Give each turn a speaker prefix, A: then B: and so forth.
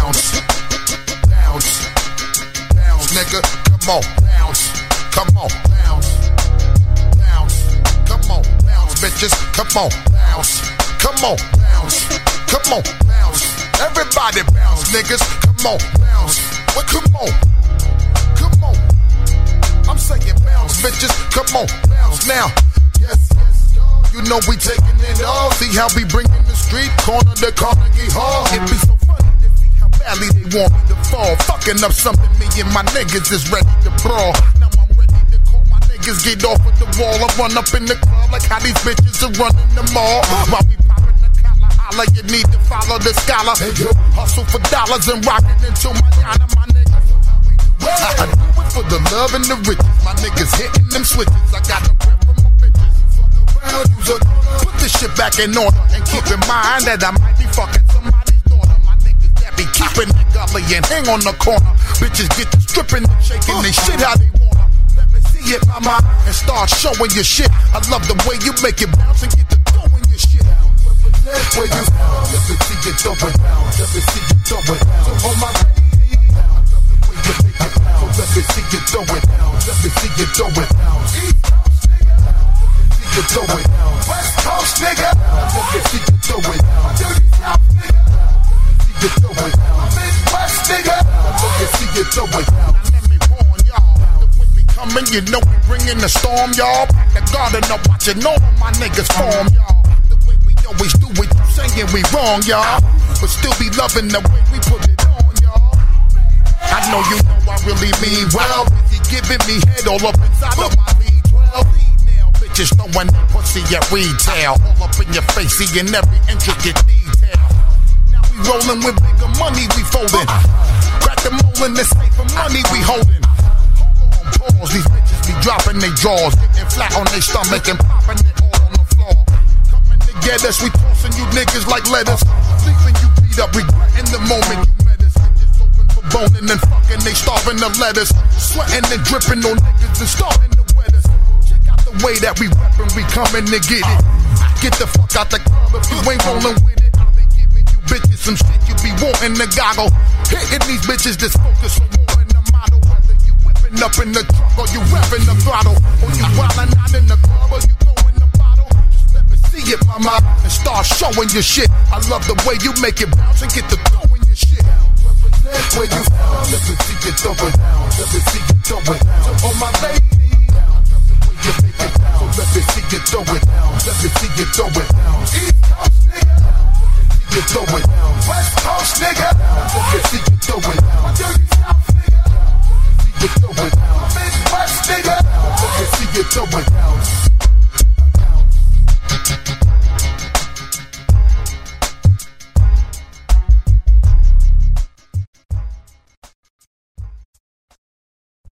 A: bounce, bounce, bounce, nigga. Come on, bounce, come on, bounce, bounce, come on, bounce, bitches. Come on, bounce, come on, bounce, come on, bounce. Everybody bounce, niggas. Come on, bounce. Well, come on, come on. I'm saying bounce, bitches. Come on, bounce now. Yes, yes, you know we taking it all. See how we bringing the street corner to Carnegie Hall. It be so funny to see how badly they want me to fall. Fucking up something me and my niggas is ready to brawl. Now I'm ready to call my niggas get off of the wall and run up in the club like how these bitches are running the mall. While we popping the collar, holla, you need to follow the scholar. Hustle for dollars and rockin' into manana, my niggas. I do it for the love and the riches. My niggas hitting them switches. I got the grip from my bitches. Put this shit back in order and keep in mind that I might be fucking somebody's daughter. My niggas that be keeping the gully and hang on the corner. Bitches get to stripping and shaking they shit how they wanna. Let me see it, mama, and start showing your shit. I love the way you make it bounce and get to throwing your shit. Where you from? Let me see you throw it down. Let me see you throw it down. So on my let me see you throw it down. Let me see you throw it down. East Coast nigga. Let me see you throw it down. West Coast nigga. Let me see you throw it down. Dirty South nigga. Let me see you throw it down. Midwest nigga. Let me see you throw it down. Now let me warn y'all. The way we coming, you know we bringing the storm, y'all. Pack the garden up, watching all of my niggas form, y'all. The way we always do it, you saying we wrong, y'all. But still be loving the way we put it on, y'all. I know you know I really mean well. Busy giving me head all up inside of my V12. Now bitches throwing that pussy at retail. All up in your face, seeing every intricate detail. Now we rolling with bigger money, we folding. Crack the molding, the safe for money we holding. Hold on, pause, these bitches be dropping their jaws. Getting flat on their stomach and popping it all on the floor. Coming to get us, we tossing you niggas like lettuce. Leaving you beat up, regretting the moment you met us. Boning and fucking, they starving the letters. Sweating and dripping on niggas and starting to wet us. Check out the way that we reppin', we coming to get it. Get the fuck out the club if you ain't rollin' with it. I'll be giving you bitches some shit you be wanting to goggle. Hitting these bitches that's focused on more in the model. Whether you whipping up in the truck or you revving the throttle. Or you wildin' out in the club or you throwing the bottle. Just let me see it, mama, and start showing your shit. I love the way you make it bounce and get to throwing your shit. Where you from? Let me see you throw it down. Let me see you throw it down. So on my lady, you make it down. So let me see you throw it down. Let me see you throw it down. East Coast nigga, let me see you throw it down. West Coast nigga, let me see you throw it down. Dirty South nigga, let me see you throw it down. Midwest nigga, let me see you throw it down.